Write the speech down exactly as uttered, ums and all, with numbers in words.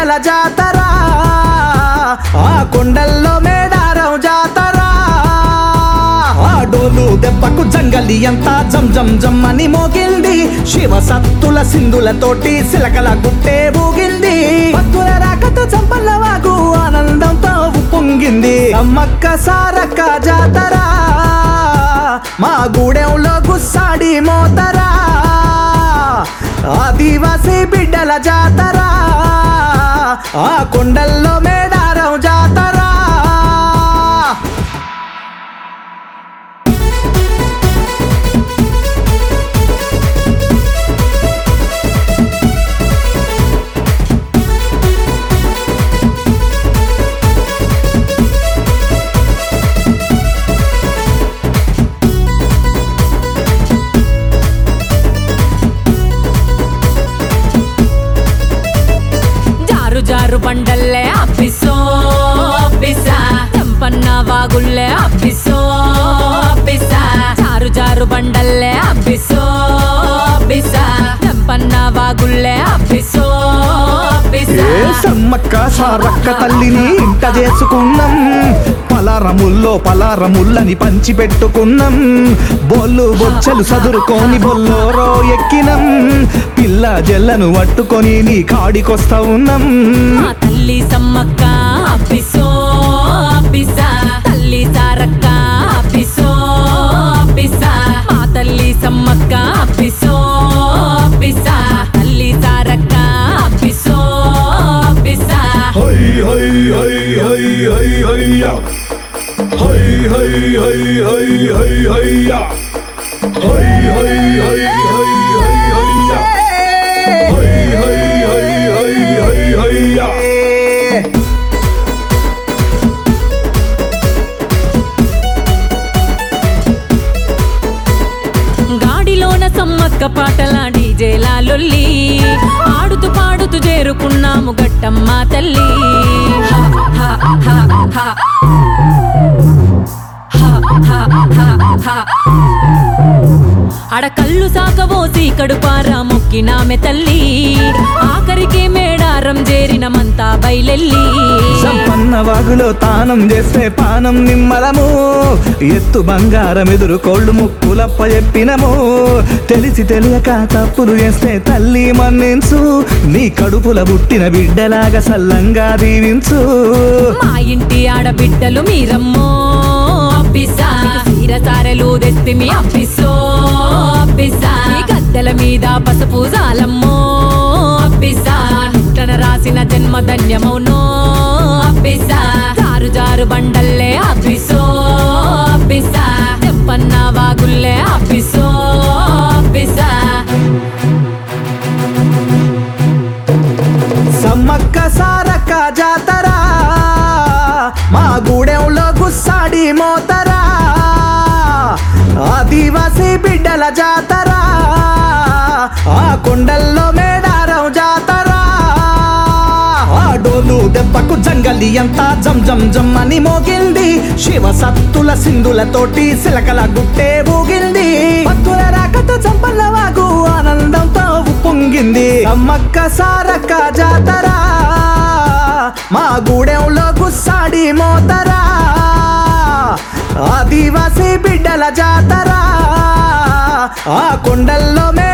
బిడ్డల జాతర, ఆ కొండల్లో మేడారం జాతర. ఆ డోలు దెబ్బకు జంగలి అంతా జం జం జం అని మోగింది. శివ సత్తుల సింధులతోటి సిలకల గుట్టే ఊగింది. భక్తుల రాకతో చంపల్ల వాగు ఆనందంతో ఉప్పొంగింది. సమ్మక్క సారక్క జాతర, మా గూడెంలో గుస్సాడి మోతరా. ఆదివాసీ బిడ్డల జాతర, ఆ కొండల్లో మేడారం జాతర. జారు బండల్లే అప్పిసో అప్పిసా, చంపన్న వాగుల్లే అప్పిసో అప్పిసా. జారు జారు బండల్లే అప్పిసో అప్పిసా, చంపన్న వాగుల్లే అప్పిసో అప్పిసా. సమ్మక్క సారక్క తల్లిని ఇంట చేసుకున్నాం. పలారముల్లో పలారముల్లని పంచి పెట్టుకున్నాం. బొల్లు బొచ్చలు సదురుకొని బొల్లోరో ఎక్కినం. పిల్ల జల్లను పట్టుకొని నీ కాడికొస్తా ఉన్నాం. మా తల్లి సమ్మక్క అప్పిసో అప్పిసా, తల్లి సారక్క అప్పిసో అప్పిసా. మా తల్లి సమ్మక్క అప్పిసో అప్పిసా, తల్లి సారక్క అప్పిసో అప్పిసా. హై హై హై హై హై హయ్యా, హై హై హై హై హై హయ్యా, హై హై హై హై హై హయ్యా, హై హై హై హై హై హయ్యా. గాడిలోన సమ్మక్క పాటల డీజేలా లొల్లి, ఆడుతూ పాడుతూ చేరుకున్నాము గట్టమ్మ తల్లి. హ, హ, హ, హ. హ, హ, హ, హ. అడ కళ్ళు సాకబోసి కడుపారా మొక్కినామె తల్లి. ఆఖరికి మేడారం చేరినమంతా బయలెల్లి. సంపన్న వాగులో తానం చేస్తే పానం నిమ్మలము. ఎత్తు బంగారం ఎదురు కోళ్ళు ముక్కులప్ప చెప్పినము. తెలిసి తెలియక తప్పులు చేస్తే తల్లి మన్నించు. నీ కడుపుల పుట్టిన బిడ్డలాగా సల్లంగా దీవించు. మా ఇంటి ఆడబిడ్డలు మీరమ్మో అప్పిసా, సీరసారెలు తెస్తిమి అప్పిసో అప్పిసా. మీ గద్దెల మీద పసుపు జాలమ్మో అప్పిసా, నుట్టన రాసిన జన్మ ధన్యమౌనో అప్పిసా. జారు జారు బండల్లే అప్పిసో అప్పిసా, చెప్పన్న వాగుల్లే అప్పిసో అప్పిసా. సమ్మక్క సారక్క జాతర, మా గూడెంలో గుస్సాడి మోతరా. ఆదివాసీ బిడ్డల జాతర, ఆ కొండల్లో మేడారం జాతర. ఆ డోలు దెబ్బకు జంగలి అంతా జం జం జం అని మోగింది. శివ సత్తుల సింధులతోటి సిలకల గుట్టే ఊగింది. భక్తుల రాకతో చంపల్ల వాగు ఆనందంతో ఉప్పొంగింది. సమ్మక్క సారక్క జాతర, మా గూడెంలో గుస్సాడి మోతరా. ఆదివాసీ బిడ్డల జాతర, ఆ కొండల్లో